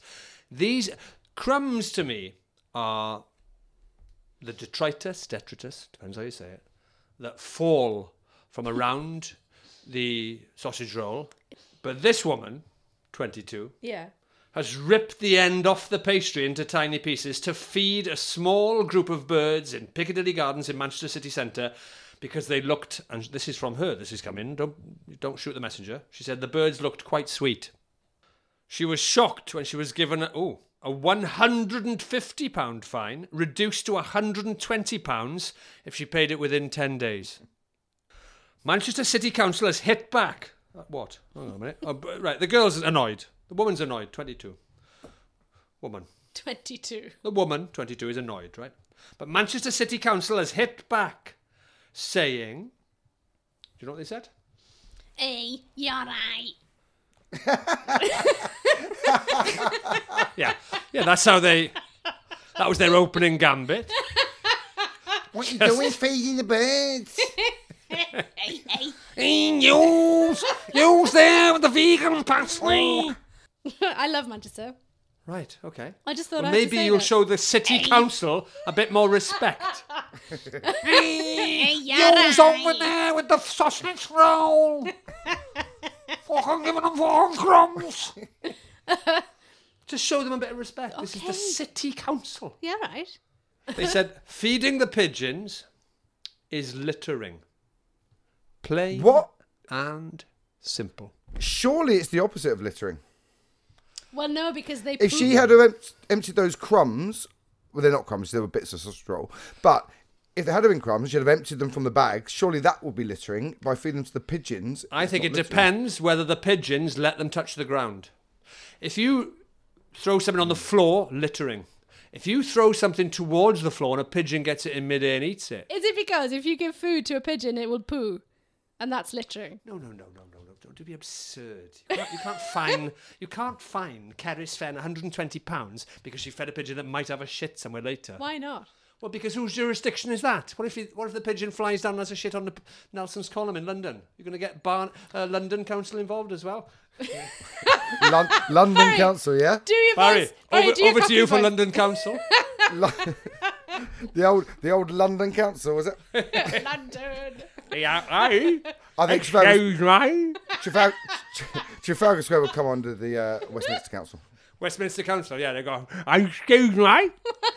crumbs to me are the detritus, depends how you say it, that fall from around the sausage roll. But this woman, 22, has ripped the end off the pastry into tiny pieces to feed a small group of birds in Piccadilly Gardens in Manchester city centre because they looked, and this is from her, this is coming, don't shoot the messenger. She said the birds looked quite sweet. She was shocked when she was given a £150 fine, reduced to £120 if she paid it within 10 days. Manchester City Council has hit back. What? Hang on a minute. Right, the girl's annoyed. The woman's annoyed, 22. Woman. 22. The woman, 22, is annoyed, right? But Manchester City Council has hit back, saying... Do you know what they said? Hey, you're right. Yeah, that's how that was their opening gambit. What are you doing feeding the birds? Hey, you there with the vegan parsley. I love Manchester. Right, okay. I just thought maybe you'll show the city council a bit more respect. Hey, you's over there with the sausage roll. Fucking giving them fucking crumbs. Just show them a bit of respect. Okay. This is the city council. Yeah, right. They said feeding the pigeons is littering. Plain and simple. Surely it's the opposite of littering. Well, no, because they... If she had emptied those crumbs... Well, they're not crumbs, they were bits of sausage roll. But if they had been crumbs, she'd have emptied them from the bag. Surely that would be littering by feeding them to the pigeons. I think it depends whether the pigeons let them touch the ground. If you throw something on the floor, littering. If you throw something towards the floor and a pigeon gets it in midair and eats it... Is it because if you give food to a pigeon, it will poo? And that's littering? No. Don't be absurd. You can't fine Carrie Sven £120 because she fed a pigeon that might have a shit somewhere later. Why not? Well, because whose jurisdiction is that? What if the pigeon flies down and has a shit on the Nelson's column in London? You're going to get London Council involved as well? London Council, yeah? Do your Barry, voice. over to you for London Council. the old London Council, was it? London. Yeah, I think Trafalgar Square will come under the Westminster Council. Westminster Council, yeah, they go, excuse me. Yeah,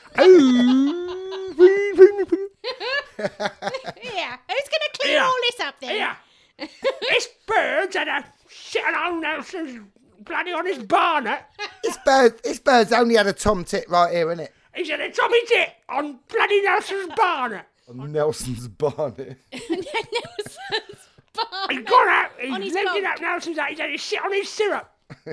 who's going to clean all this up then? Yeah. This bird's had a shit on Nelson's bloody on his barnet. This bird's only had a tom tit right here, innit? He's had a tommy tit on bloody Nelson's barnet. On Nelson's barnet. Nelson's barnet. He's gone out. He's lifted up Nelson's out. He's had his shit on his syrup.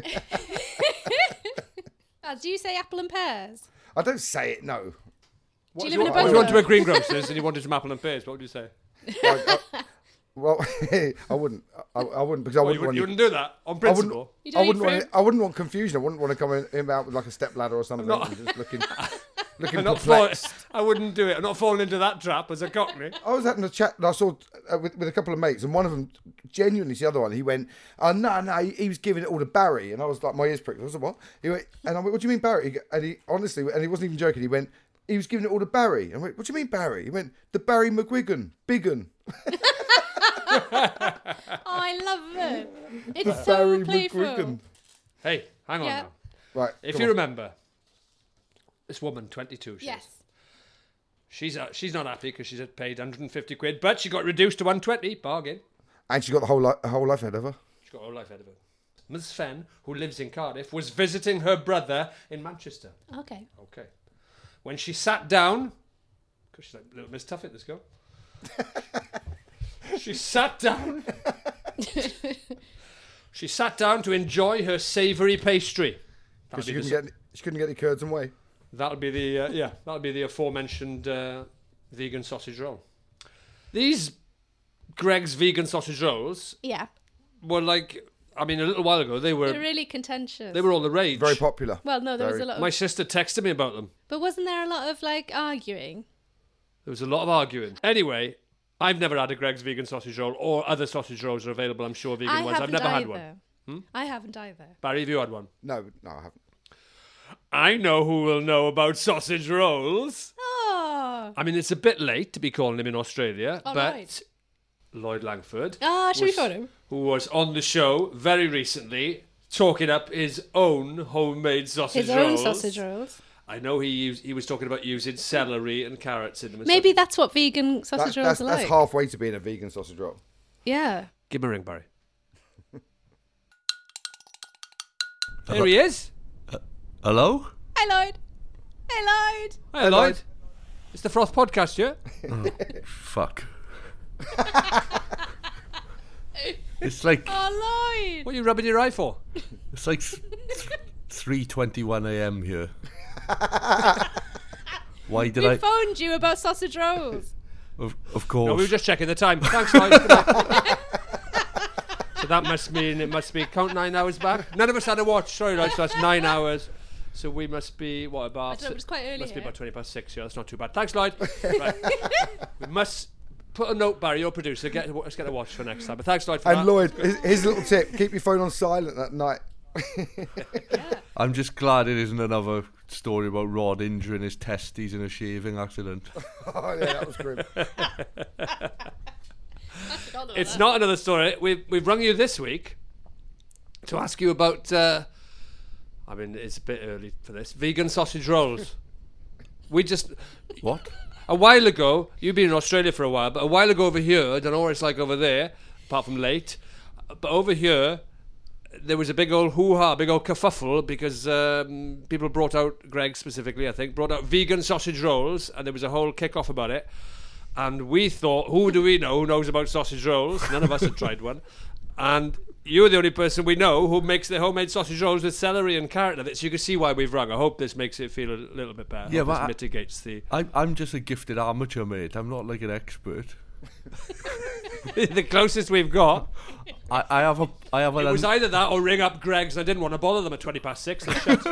Do you say apple and pears? I don't say it, no. Do you live in a bungalow? If you went to a greengrocer's and you wanted some apple and pears, what would you say? Well, I wouldn't. I wouldn't because I wouldn't want. You wouldn't do that on principle. I wouldn't want confusion. I wouldn't want to come in out with like a stepladder or something. Just looking perplexed. I wouldn't do it. I'm not falling into that trap as a cockney. I was having a chat and I saw with a couple of mates, and one of them genuinely, the other one, he went, no, he was giving it all to Barry, and I was like, my ears pricked. I was like, what? He went, and I went, what do you mean Barry? And he honestly, and he wasn't even joking. He went, he was giving it all to Barry. And I went, what do you mean Barry? He went, the Barry McGuigan, big un. I love it. It's Barry so playful. McGuigan. Hey, hang on now. Right. If you remember, this woman, 22. Yes. She's not happy because she's paid 150 quid, but she got reduced to 120. Bargain. And she got the whole life ahead of her. She got her whole life ahead of her. Ms. Fenn, who lives in Cardiff, was visiting her brother in Manchester. Okay. When she sat down, because she's like, little Miss Tuffet, let's go. She sat down. She sat down to enjoy her savoury pastry. Because she couldn't get any curds and whey. That'll be the aforementioned vegan sausage roll. These Greggs vegan sausage rolls, were like, I mean, a little while ago they're really contentious. They were all the rage. Very popular. Well, no, there was a lot of... My sister texted me about them. But wasn't there a lot of, like, arguing? There was a lot of arguing. Anyway, I've never had a Greggs vegan sausage roll, or other sausage rolls are available, I'm sure, vegan ones. I've never had one. I haven't either. Barry, have you had one? No, I haven't. I know who will know about sausage rolls. Oh. I mean, it's a bit late to be calling him in Australia, but right. Lloyd Langford, should we phone him? Who was on the show very recently, talking up his own homemade sausage rolls. His own sausage rolls. I know he was talking about using celery and carrots in them. Maybe that's what vegan sausage rolls are like. That's halfway to being a vegan sausage roll. Yeah. Give him a ring, Barry. Here he is. Hello? Hi, Lloyd. Hey, Lloyd. Hi, Lloyd. It's the Froth Podcast, yeah? Fuck. It's like... Oh, Lloyd. What are you rubbing your eye for? It's like 3:21 a.m. here. Why did We phoned you about sausage rolls. Of course. No, we were just checking the time. Thanks, Lloyd. So that must mean it must be count 9 hours back. None of us had a watch. Sorry, Lloyd. So that's 9 hours. So we must be, what, about... I don't know, it's quite early Must be here. about 20 past 6, yeah. That's not too bad. Thanks, Lloyd. Right. We must put a note, Barry, your producer. Let's get a watch for next time. But thanks, Lloyd, for that. And Lloyd, his little tip, keep your phone on silent at night. I'm just glad it isn't another story about Rod injuring his testes in a shaving accident. Oh, yeah, that was grim. It's not another story. We've rung you this week to ask you about... I mean, it's a bit early for this. Vegan sausage rolls. We just... What? A while ago, you've been in Australia for a while, but a while ago over here, I don't know what it's like over there, apart from late, but over here, there was a big old hoo-ha, big old kerfuffle, because people brought out, Greg specifically, I think, brought out vegan sausage rolls, and there was a whole kick-off about it. And we thought, who do we know who knows about sausage rolls? None of us had tried one. And you're the only person we know who makes their homemade sausage rolls with celery and carrot in it. So you can see why we've rung. I hope this makes it feel a little bit better. Yeah, but this mitigates the... I'm just a gifted amateur, mate. I'm not like an expert. The closest we've got. I have a. It was either that or ring up Greg's. I didn't want to bother them at 20 past 6. They're shut.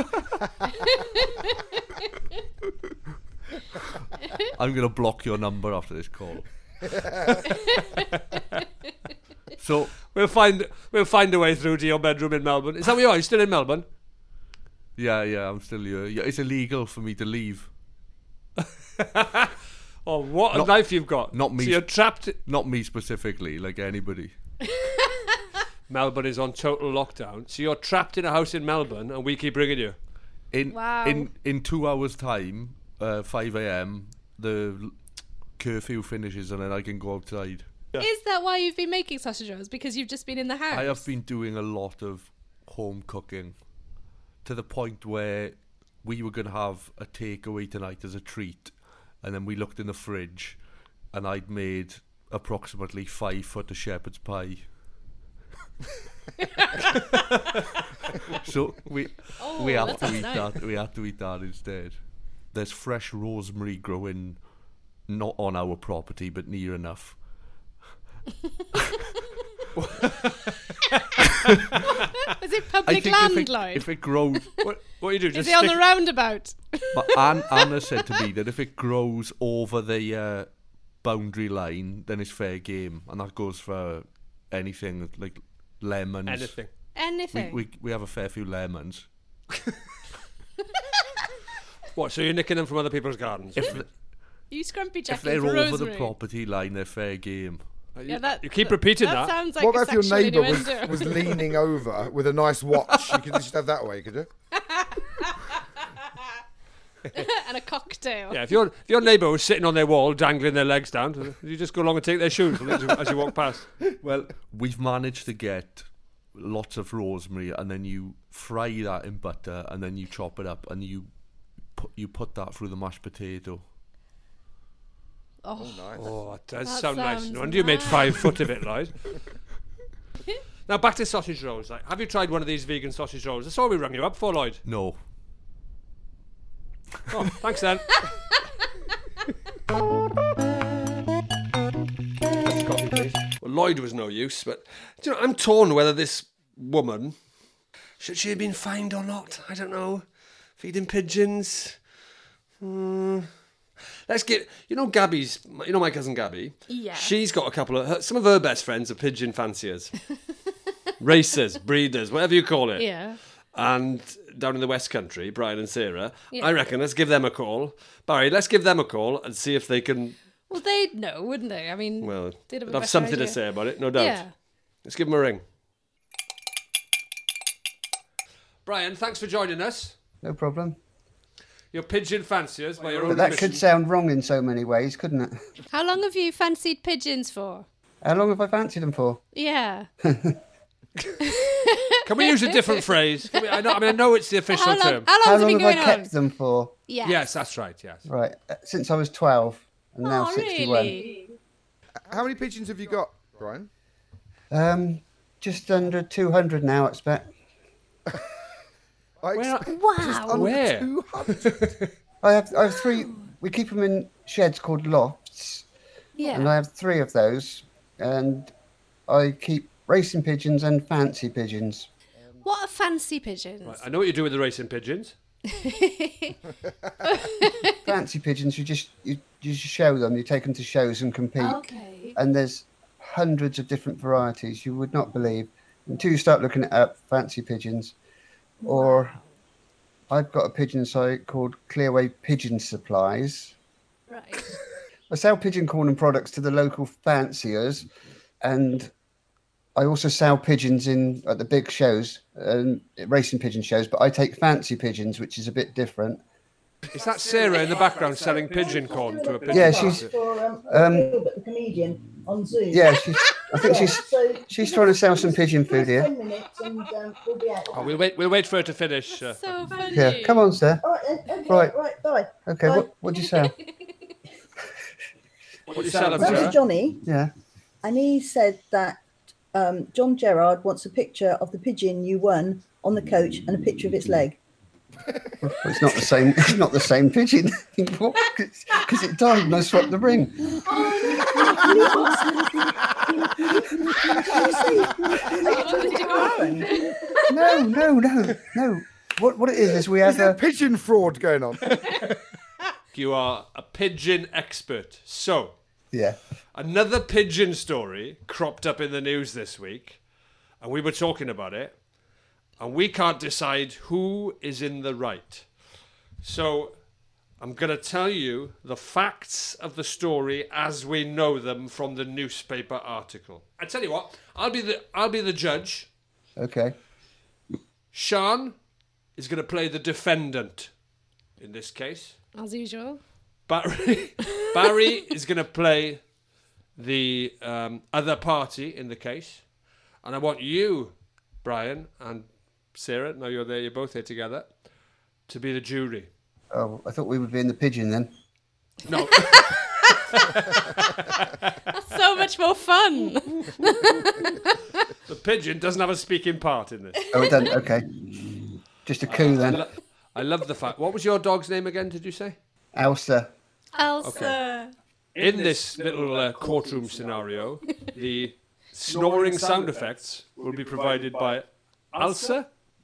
I'm going to block your number after this call. So we'll find a way through to your bedroom in Melbourne. Is that where you are? You're still in Melbourne? Yeah, I'm still here. Yeah, it's illegal for me to leave. Oh, what a life you've got. Not me. So you're trapped. Not me specifically, like anybody. Melbourne is on total lockdown. So you're trapped in a house in Melbourne and we keep ringing you. In 2 hours' time, 5 a.m, the curfew finishes and then I can go outside. Yeah. Is that why you've been making sausage rolls? Because you've just been in the house? I have been doing a lot of home cooking to the point where we were going to have a takeaway tonight as a treat, and then we looked in the fridge and I'd made approximately 5 foot of shepherd's pie. So we have to eat that. We have to eat that instead. There's fresh rosemary growing not on our property but near enough. Is it public land, Lloyd? If it grows, what you do? Is it on the roundabout? But Anna said to me that if it grows over the boundary line, then it's fair game, and that goes for anything like lemons. Anything. We have a fair few lemons. What? So you're nicking them from other people's gardens? You scrumpy Jackie. If they're for over rosemary. the property line, they're fair game. You keep repeating that. Sounds like what a about if your sexual neighbour innuendo. was leaning over with a nice watch? You could just have that away, could you? And a cocktail. Yeah, if your neighbour was sitting on their wall, dangling their legs down, you just go along and take their shoes as you walk past. Well, we've managed to get lots of rosemary, and then you fry that in butter, and then you chop it up, and you put that through the mashed potato. Oh, nice. Oh, that does sound nice. No wonder you made 5 foot of it, Lloyd. Now back to sausage rolls. Have you tried one of these vegan sausage rolls? That's all we rung you up for, Lloyd. No. Oh, thanks then. Coffee, please. Well, Lloyd was no use, but do you know, I'm torn whether this woman, should she have been fined or not? I don't know. Feeding pigeons. Let's get, Gabby's, my cousin Gabby? Yeah. She's got some of her best friends are pigeon fanciers. Racers, breeders, whatever you call it. Yeah. And down in the West Country, Brian and Sarah, yeah. I reckon let's give them a call. Barry, let's give them a call and see if they can... Well, they'd know, wouldn't they? I mean, they'd have something to say about it, no doubt. Yeah. Let's give them a ring. Brian, thanks for joining us. No problem. You're pigeon fanciers by your own But that admission. could sound wrong in so many ways, couldn't it? How long have you fancied pigeons for? How long have I fancied them for? Yeah. Can we use a different phrase? I know it's the official term. How long have I kept them for? Yes. Yes, that's right, yes. Right, since I was 12 and now 61. Really? How many pigeons have you got, Brian? Just under 200 now, I expect. Wow. Where? 200. I have 3. We keep them in sheds called lofts. Yeah. And I have 3 of those. And I keep racing pigeons and fancy pigeons. What are fancy pigeons? Right, I know what you do with the racing pigeons. Fancy pigeons, you just show them. You take them to shows and compete. Okay. And there's hundreds of different varieties you would not believe until you start looking it up. Fancy pigeons. Or I've got a pigeon site called Clearway Pigeon Supplies. Right. I sell pigeon corn and products to the local fanciers, and I also sell pigeons at the big shows, racing pigeon shows, but I take fancy pigeons, which is a bit different. Is that Sarah in the background selling pigeon corn to a pigeon? Yeah, she's the comedian on Zoom. Yeah, I think she's trying to sell some pigeon food here. 10 minutes and we'll be out. Oh, we'll wait for her to finish. So funny. Yeah, come on, sir. Right, bye. Okay, Bye. What do you sell? What do you sell, This is Johnny. Yeah. And he said that John Gerard wants a picture of the pigeon you won on the coach and a picture of its leg. Well, it's not the same. It's not the same pigeon. Because it died and I swapped the ring. No. What it is we have a pigeon fraud going on. You are a pigeon expert. So, yeah, another pigeon story cropped up in the news this week, and we were talking about it, and we can't decide who is in the right. So, I'm going to tell you the facts of the story as we know them from the newspaper article. I tell you what, I'll be the judge. Okay. Sean is going to play the defendant in this case. As usual. Barry is going to play the other party in the case. And I want you, Brian and Sarah, now you're there, you're both here together, to be the jury. Oh, I thought we would be in the pigeon then. No. That's so much more fun. The pigeon doesn't have a speaking part in this. Oh, it doesn't? Okay. Just a coup then. I love the fact. What was your dog's name again, did you say? Elsa. Okay. In this little courtroom scenario, the snoring sound effects will be provided by Elsa,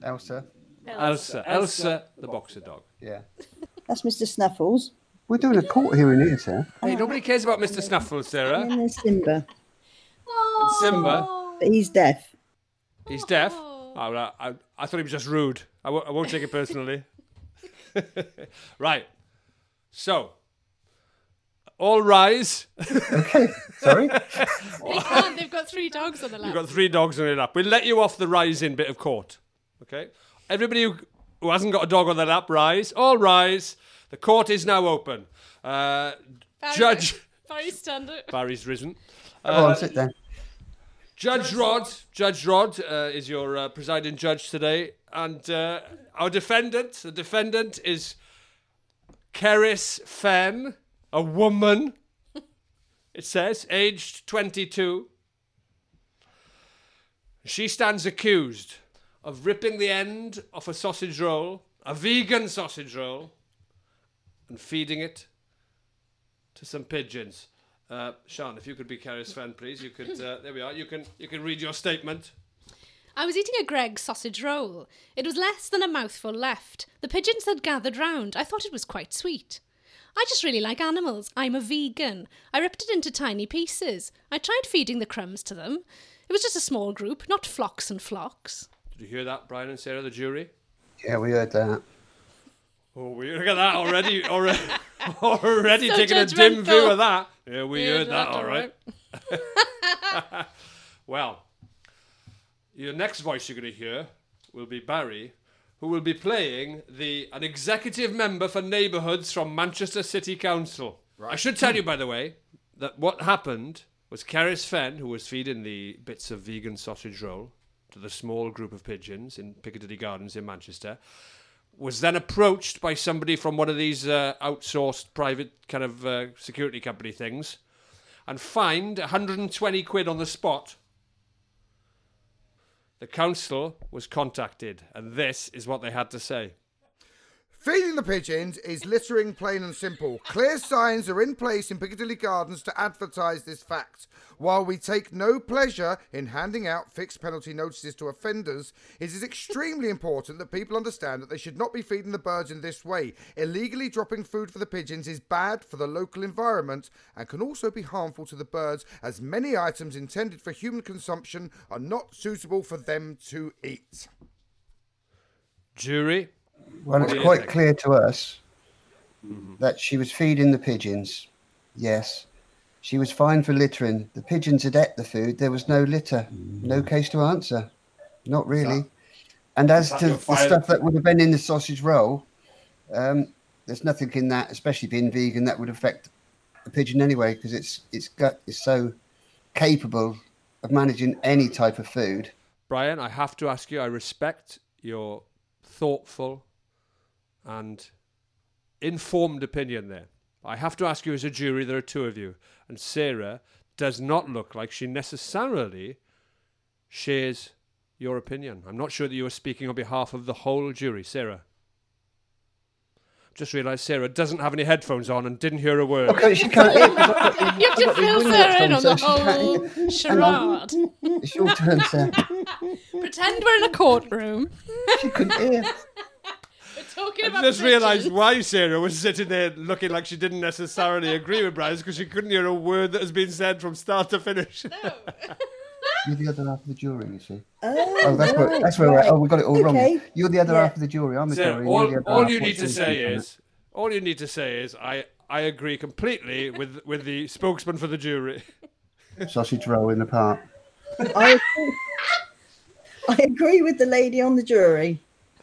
the boxer dog. Yeah. That's Mr. Snuffles. We're doing a court hearing here, sir. Hey, nobody cares about Mr. Snuffles, Sarah. And there's Simba. And Simba. But he's deaf. He's deaf? Oh, right. I thought he was just rude. I won't take it personally. Right. So, all rise. Okay. Sorry? They can't. They've got 3 dogs on the lap. You've got 3 dogs on your lap. We'll let you off the rise-in bit of court. Okay? Everybody who hasn't got a dog on their lap, rise. All rise. The court is now open. Judge... Barry's stand up. Barry's risen. Sit down. Judge Rod is your presiding judge today. And our defendant, the defendant is Cerys Fenn, a woman, it says, aged 22. She stands accused of ripping the end off a sausage roll, a vegan sausage roll, and feeding it to some pigeons. Sean, if you could be Cerys Fenn, please. You could. There we are. You can read your statement. I was eating a Greggs sausage roll. It was less than a mouthful left. The pigeons had gathered round. I thought it was quite sweet. I just really like animals. I'm a vegan. I ripped it into tiny pieces. I tried feeding the crumbs to them. It was just a small group, not flocks and flocks. Did you hear that, Brian and Sarah, the jury? Yeah, we heard that. Oh, look at that already so taking a dim view of that. Yeah, we heard that, all right. Well, your next voice you're going to hear will be Barry, who will be playing an executive member for neighbourhoods from Manchester City Council. Right. I should tell you, by the way, that what happened was Cerys Fenn, who was feeding the bits of vegan sausage roll to the small group of pigeons in Piccadilly Gardens in Manchester, was then approached by somebody from one of these outsourced private kind of security company things and fined 120 quid on the spot. The council was contacted, and this is what they had to say. Feeding the pigeons is littering, plain and simple. Clear signs are in place in Piccadilly Gardens to advertise this fact. While we take no pleasure in handing out fixed penalty notices to offenders, it is extremely important that people understand that they should not be feeding the birds in this way. Illegally dropping food for the pigeons is bad for the local environment and can also be harmful to the birds, as many items intended for human consumption are not suitable for them to eat. Jury? Well, it's quite clear to us that she was feeding the pigeons. Yes. She was fined for littering. The pigeons had ate the food. There was no litter. No case to answer. Not really. And as to the stuff that would have been in the sausage roll, there's nothing in that, especially being vegan, that would affect the pigeon anyway, because its gut is so capable of managing any type of food. Brian, I have to ask you, I respect your thoughtful and informed opinion there. I have to ask you as a jury, there are two of you, and Sarah does not look like she necessarily shares your opinion. I'm not sure that you are speaking on behalf of the whole jury. Sarah? Just realised Sarah doesn't have any headphones on and didn't hear a word. Okay, she can't hear. You have to fill Sarah in on the whole charade. It's your turn, Sarah. Pretend we're in a courtroom. She couldn't hear. I just realised why Sarah was sitting there looking like she didn't necessarily agree with Brian, because she couldn't hear a word that has been said from start to finish. No. You're the other half of the jury, you see. Oh, that's where we're at. Oh, we got it all wrong. You're the other half of the jury. I'm the jury. All you need to say is, I agree completely with the spokesman for the jury. Sausage roll in the park. I agree with the lady on the jury.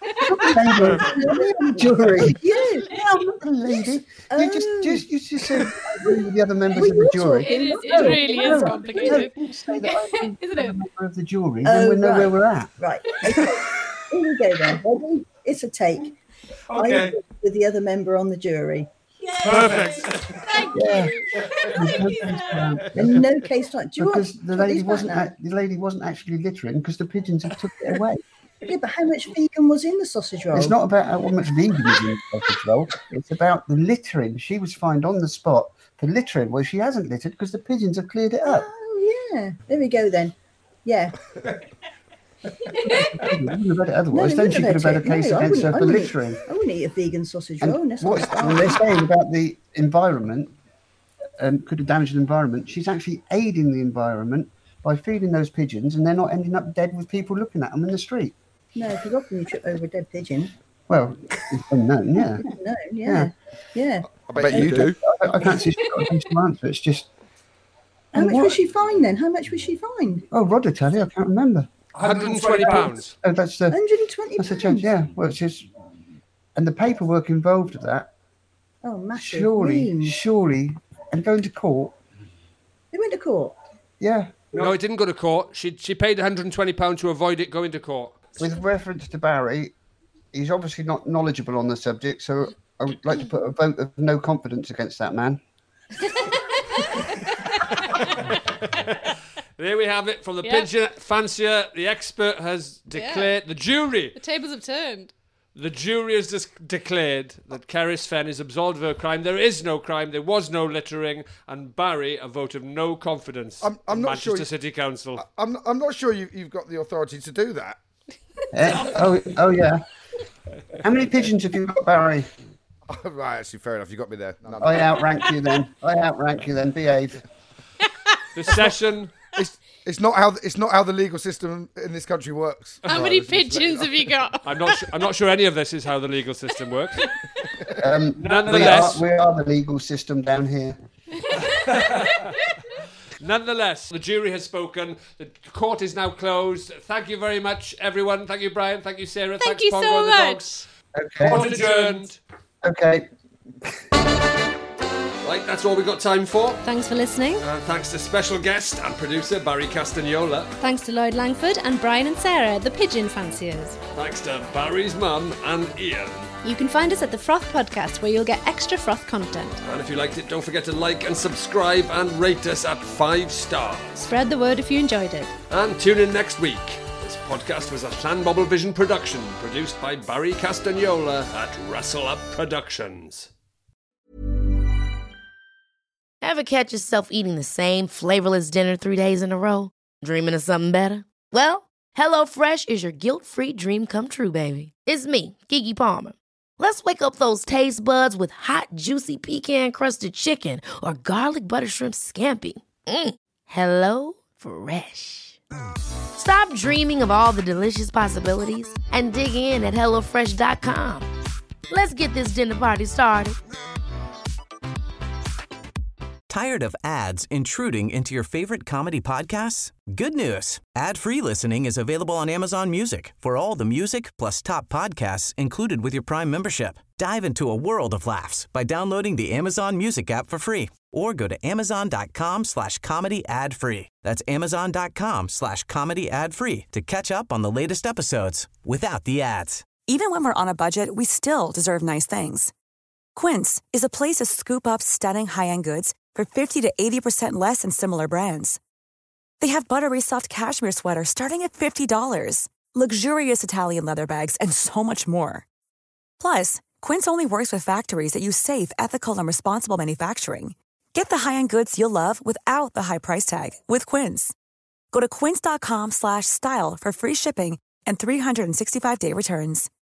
Jury. Yes. I'm not a lady. You just said I agree with the other members of the jury. It really is complicated. Say that I agree with Isn't the it? member of the jury, then we know where we're at. Right. Okay. Here we go then. Ready? It's a take. Okay. I agree with the other member on the jury. Perfect. Thank you. And no case like. Because the lady wasn't actually littering because the pigeons had took it away. Yeah, but how much vegan was in the sausage roll? It's not about how much vegan is in the sausage roll. It's about the littering. She was fined on the spot for littering. Well, she hasn't littered because the pigeons have cleared it up. Oh, yeah. There we go then. Yeah. Otherwise, then she could have had a case against her for littering. I wouldn't eat a vegan sausage roll. And they're saying about the environment, could have damaged the environment. She's actually aiding the environment by feeding those pigeons, and they're not ending up dead with people looking at them in the street. No, because often you trip over a dead pigeon. Well, it's unknown, yeah. Yeah. I bet you do. I can't see she's got a case to answer. It's just... How much was she fined then? How much was she fined? Oh, Rod will tell you. I can't remember. £120. Oh, that's the... £120? That's a change, yeah. Well, it's just... And the paperwork involved with that Oh, massive. Surely. And going to court. They went to court? Yeah. No, it didn't go to court. She paid £120 to avoid it going to court. With reference to Barry, he's obviously not knowledgeable on the subject, so I would like to put a vote of no confidence against that man. There we have it from the pigeon fancier. The expert has declared, the jury. The tables have turned. The jury has declared that Cerys Fenn is absolved of her crime. There is no crime. There was no littering. And Barry, a vote of no confidence I'm in not Manchester sure City Council. I'm not sure you've got the authority to do that. Oh, yeah. How many pigeons have you got, Barry? Oh, right, actually, fair enough. You got me there. I outrank you then. Behave. The session... It's not how the legal system in this country works. How many pigeons have you got? I'm not sure any of this is how the legal system works. Nonetheless, we are the legal system down here. Nonetheless, the jury has spoken. The court is now closed. Thank you very much, everyone. Thank you, Brian. Thank you, Sarah. Thank Thanks, you Pongo so and the much. dogs. Okay. Court adjourned. Okay. Right, that's all we've got time for. Thanks for listening. Thanks to special guest and producer Barry Castagnola. Thanks to Lloyd Langford and Brian and Sarah, the pigeon fanciers. Thanks to Barry's mum and Ian. You can find us at the Froth Podcast, where you'll get extra Froth content. And if you liked it, don't forget to like and subscribe and rate us at 5 stars. Spread the word if you enjoyed it. And tune in next week. This podcast was a Llanbobl Vision production, produced by Barry Castagnola at Rustle Up Productions. Ever catch yourself eating the same flavorless dinner 3 days in a row? Dreaming of something better? Well, HelloFresh is your guilt-free dream come true, baby. It's me, Keke Palmer. Let's wake up those taste buds with hot, juicy pecan-crusted chicken or garlic butter shrimp scampi. HelloFresh. Stop dreaming of all the delicious possibilities and dig in at HelloFresh.com. Let's get this dinner party started. Tired of ads intruding into your favorite comedy podcasts? Good news. Ad-free listening is available on Amazon Music for all the music plus top podcasts included with your Prime membership. Dive into a world of laughs by downloading the Amazon Music app for free or go to amazon.com/comedy ad-free. That's amazon.com/comedy ad-free to catch up on the latest episodes without the ads. Even when we're on a budget, we still deserve nice things. Quince is a place to scoop up stunning high-end goods for 50 to 80% less than similar brands. They have buttery soft cashmere sweaters starting at $50, luxurious Italian leather bags, and so much more. Plus, Quince only works with factories that use safe, ethical, and responsible manufacturing. Get the high-end goods you'll love without the high price tag with Quince. Go to quince.com/style for free shipping and 365-day returns.